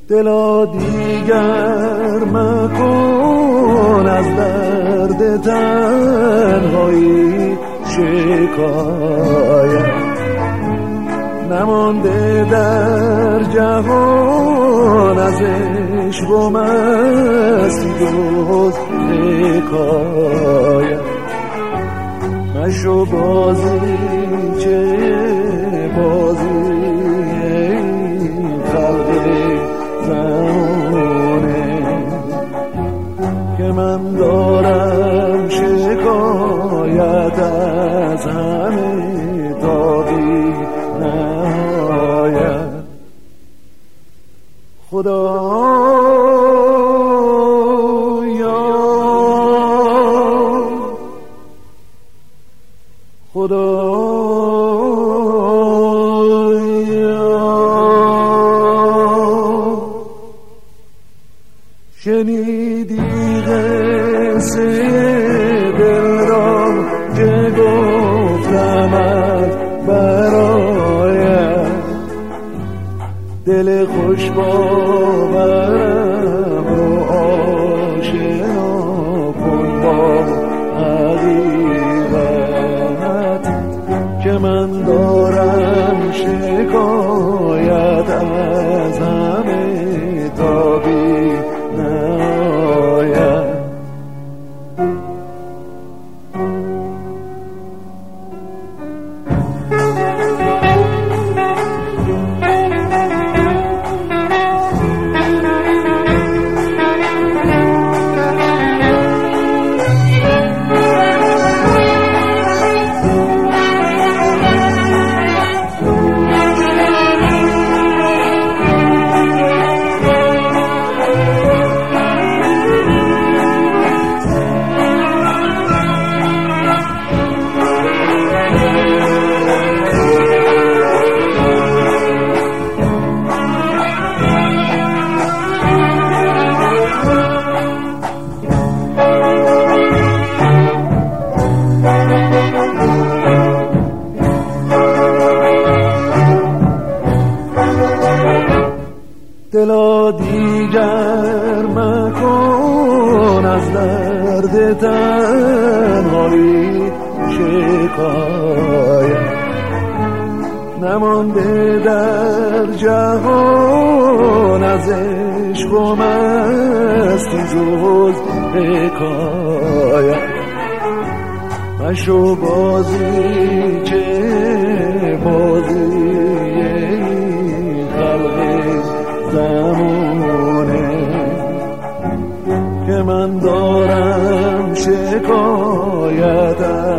دلا دیگر مکن از درد تنهایی شکایت، نمانده در جهان از عشق و مستی جز حکایت. مشو بازی چه بازی خلق زمانه که من دارم شکایت از همه تا بی نهایت. شنیدی قصه دل را که گفتمت برایت، دل خوش باورم رو آشنا کن با حقیقت که من دارم شکایت از همه تا بی نهایت. دلا دیگر مکن از درد تنهایی شکایت، نمانده در جهان از عشق و مستی جز حکایت. مشو بازی چه بازی خلق زمونه که من دارم شکایت